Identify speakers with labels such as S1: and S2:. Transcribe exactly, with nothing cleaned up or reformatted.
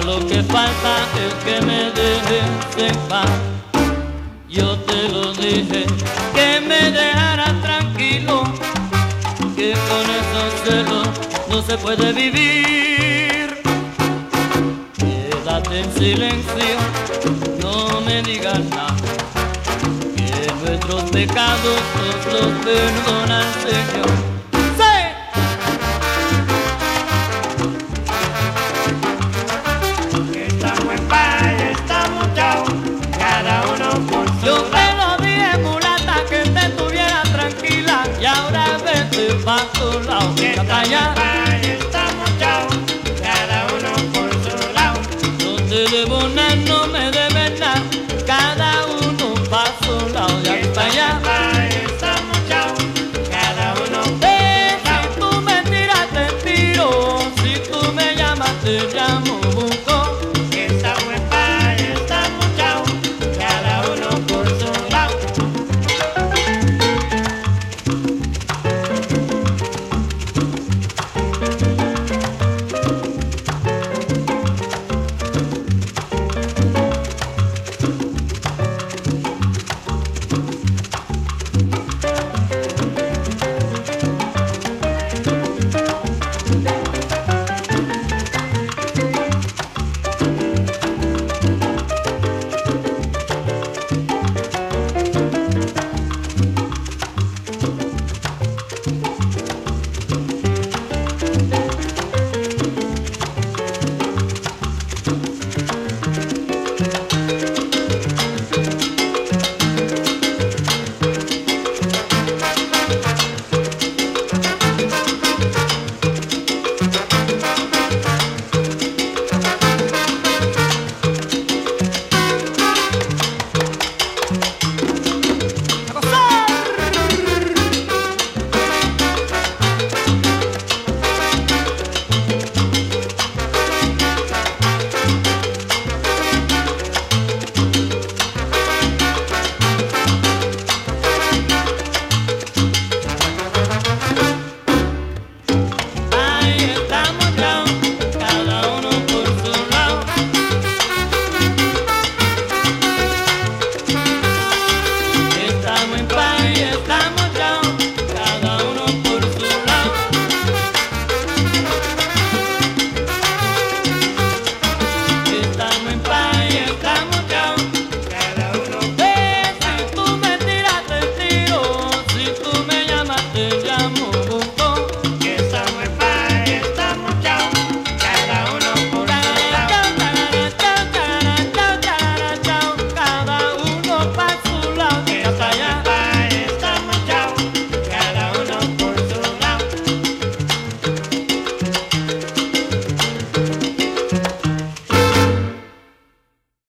S1: lo que falta es que me dejes en paz. Yo te lo dije, que me dejaras tranquilo, que con esos celos no se puede vivir. Quédate en silencio, no me digas nada, que nuestros pecados nos los perdona el Señor. Pa' tu lado,
S2: que
S1: pa' allá.
S2: Estamos chao, cada uno por su lado.
S1: No te debo nada.